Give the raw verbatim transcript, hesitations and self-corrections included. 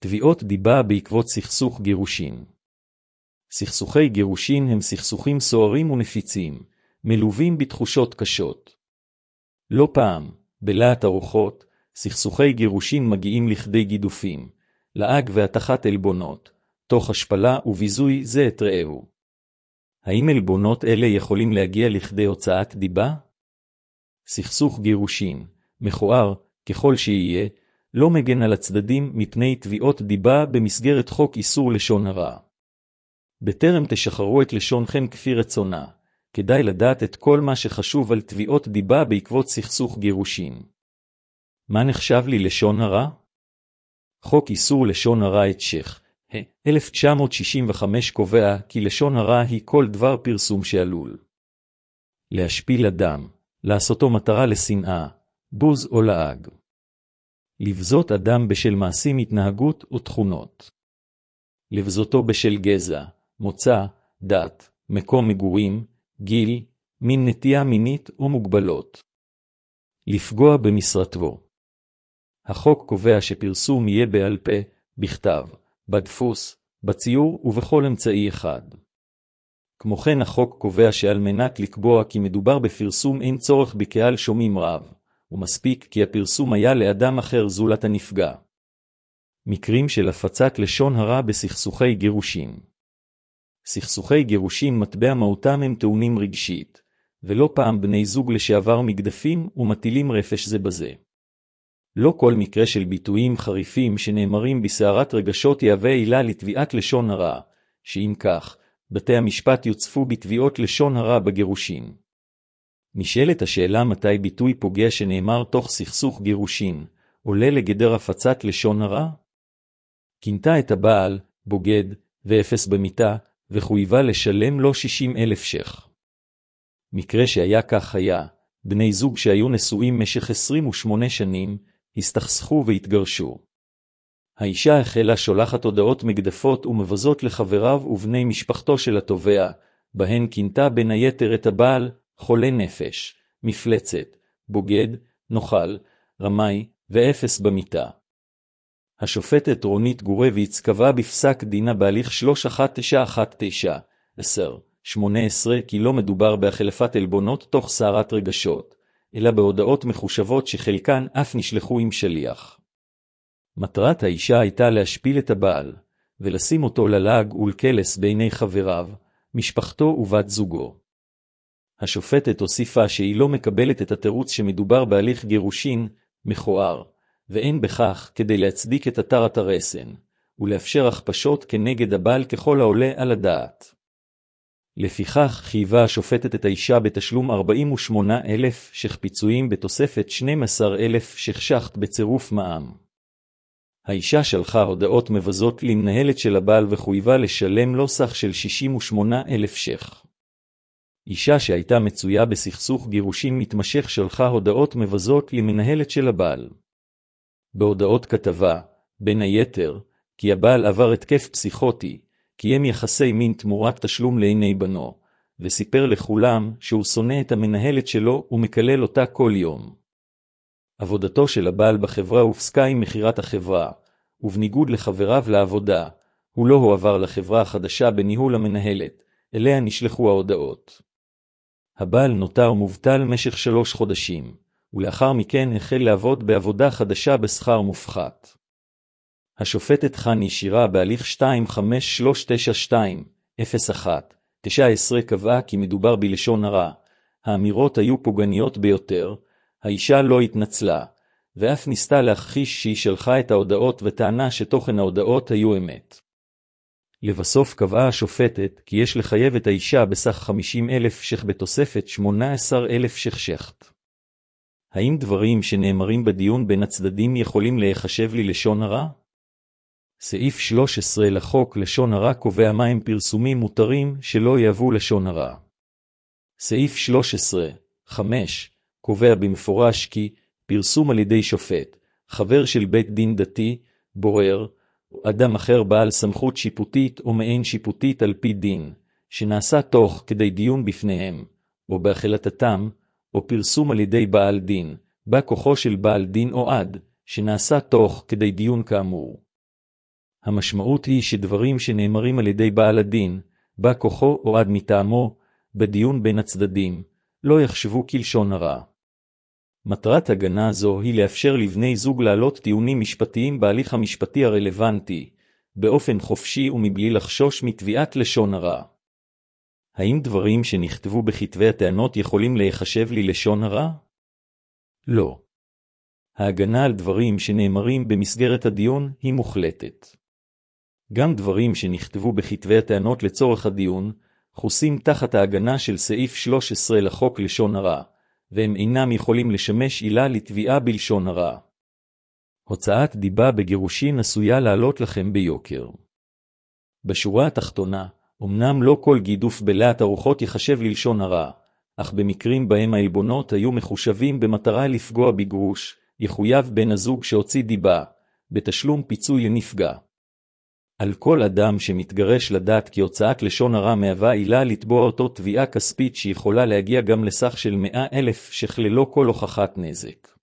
תביעות דיבה בעקבות סכסוך גירושין. סכסוכי גירושין הם סכסוכים סוערים ונפיצים, מלווים בתחושות קשות. לא פעם, בלהט הרוחות, סכסוכי גירושין מגיעים לכדי גידופים, לעג והתחת עלבונות, תוך השפלה וביזוי זה את רעהו. האם עלבונות אלה יכולים להגיע לכדי הוצאת דיבה? סכסוך גירושין, מכוער, ככל שיהיה, לא מגן על הצדדים מפני תביעות דיבה במסגרת חוק איסור לשון הרע. בטרם תשחררו את לשונכם כפי רצונה, כדאי לדעת את כל מה שחשוב על תביעות דיבה בעקבות סכסוך גירושין. מה נחשב לי לשון הרע? חוק איסור לשון הרע את שייח אלף תשע מאות שישים וחמש קובע כי לשון הרע היא כל דבר פרסום שעלול להשפיל אדם, לעשותו מטרה לשנאה, בוז או לעג. לבזות אדם בשל מעשים, התנהגות ותכונות. לבזותו בשל גזע, מוצא, דת, מקום מגורים, גיל, מין, נטייה מינית או מוגבלות. לפגוע במשרתו. החוק קובע שפרסום יהיה בעל פה, בכתב, בדפוס, בציור ובכל אמצעי אחד. כמו כן החוק קובע שעל מנת לקבוע כי מדובר בפרסום אין צורך בקהל שומעים רב, ומספיק כי הפרסום היה לאדם אחר זולת הנפגע. מקרים של הפצת לשון הרע בסכסוכי גירושין. סכסוכי גירושין מטבע מהותם הם טעונים רגשית, ולא פעם בני זוג לשעבר מגדפים ומטילים רפש זה בזה. לא כל מקרה של ביטויים חריפים שנאמרים בסערת רגשות יהווה עילה לתביעת לשון הרע, שאם כך, בתי המשפט יוצפו בתביעות לשון הרע בגירושין. נשאלת השאלה מתי ביטוי פוגע שנאמר תוך סכסוך גירושין, עולה לגדר הפצת לשון הרע? כינתה את הבעל, בוגד, ואפס במיטה, וחויבה לשלם לו שישים אלף ש"ח. מקרה שהיה כך היה, בני זוג שהיו נשואים משך עשרים ושמונה שנים, הסתכסכו והתגרשו. האישה החלה שולחת הודעות מגדפות ומבזות לחבריו ובני משפחתו של התובע, בהן כינתה בין היתר את הבעל, חולה נפש, מפלצת, בוגד, נוכל, רמאי, ואפס במיטה. השופטת רונית גורביץ קבעה בפסק דינה בהליך שלוש אחת תשע אחת תשע עשר שמונה עשרה כי לא מדובר בהחלפת עלבונות תוך סערת רגשות, אלא בהודעות מחושבות שחלקן אף נשלחו עם שליח. מטרת האישה הייתה להשפיל את הבעל, ולשים אותו ללעג ולקלס בעיני חבריו, משפחתו ובת זוגו. השופטת הוסיפה שהיא לא מקבלת את התירוץ שמדובר בהליך גירושין, מכוער, ואין בכך כדי להצדיק את התרת הרסן, ולאפשר הכפשות כנגד הבעל ככל העולה על הדעת. לפיכך חייבה השופטת את האישה בתשלום ארבעים ושמונה אלף ש"ח פיצויים בתוספת שנים עשר אלף ש"ח בצירוף מע"מ. האישה שלחה הודעות מבזות למנהלת של הבעל וחויבה לשלם לו סך של שישים ושמונה אלף ש"ח. אישה שהייתה מצויה בסכסוך גירושין מתמשך שלחה הודעות מבזות למנהלת של הבעל. בהודעות כתבה, בין היתר, כי הבעל עבר התקף פסיכוטי, קיים יחסי מין תמורת תשלום לעיני בנו, וסיפר לכולם שהוא שונא את המנהלת שלו ומקלל אותה כל יום. עבודתו של הבעל בחברה הופסקה עם מחירת החברה, ובניגוד לחבריו לעבודה, הוא לא הועבר לחברה החדשה בניהול המנהלת, אליה נשלחו ההודעות. הבעל נותר מובטל משך שלוש חודשים, ולאחר מכן החל לעבוד בעבודה חדשה בשכר מופחת. השופטת חני שירה בהליך שתיים חמש שלוש תשע שתיים אפס אחת תשע עשרה קבעה כי מדובר בלשון הרע, האמירות היו פוגעניות ביותר, האישה לא התנצלה, ואף ניסתה להכחיש שהיא שלחה את ההודעות וטענה שתוכן ההודעות היו אמת. לבסוף קבעה השופטת כי יש לחייב את האישה בסך חמישים אלף ש"ח בתוספת שמונה עשר אלף ש"ח. האם דברים שנאמרים בדיון בין הצדדים יכולים להיחשב לי לשון הרע? סעיף שלוש עשרה לחוק לשון הרע קובע מהם פרסומים מותרים שלא יהוו לשון הרע. סעיף שלוש עשרה חמש קובע במפורש כי פרסום על ידי שופט, חבר של בית דין דתי, בורר, או אדם אחר בעל סמכות שיפוטית או מעין שיפוטית על פי דין, שנעשה תוך כדי דיון בפניהם, או בהחלטתם, או פרסום על ידי בעל דין, בא כוחו של בעל דין או עד, שנעשה תוך כדי דיון כאמור. המשמעות היא שדברים שנאמרים על ידי בעל הדין, בא כוחו או עד מטעמו, בדיון בין הצדדים, לא יחשבו כלשון הרע. מטרת הגנה זו היא לאפשר לבני זוג להעלות טיעונים משפטיים בהליך המשפטי הרלוונטי, באופן חופשי ומבלי לחשוש מתביעת לשון הרע. האם דברים שנכתבו בכתבי הטענות יכולים להיחשב לי לשון הרע? לא. ההגנה על דברים שנאמרים במסגרת הדיון היא מוחלטת. גם דברים שנכתבו בכתבי הטענות לצורך הדיון, חוסים תחת ההגנה של סעיף שלוש עשרה לחוק לשון הרע, והם אינם יכולים לשמש עילה לתביעה בלשון הרע. הוצאת דיבה בגירושין עשויה לעלות לכם ביוקר. בשורה התחתונה, אמנם לא כל גידוף בלהט הרוחות יחשב ללשון הרע, אך במקרים בהם העלבונות היו מחושבים במטרה לפגוע בגרוש, יחויב בן הזוג שהוציא דיבה, בתשלום פיצוי לנפגע. על כל אדם שמתגרש לדעת כי הוצאת לשון הרע מהווה עילה לתבוע אותו תביעה כספית שיכולה להגיע גם לסך של מאה אלף ש"ח ללא כל הוכחת נזק.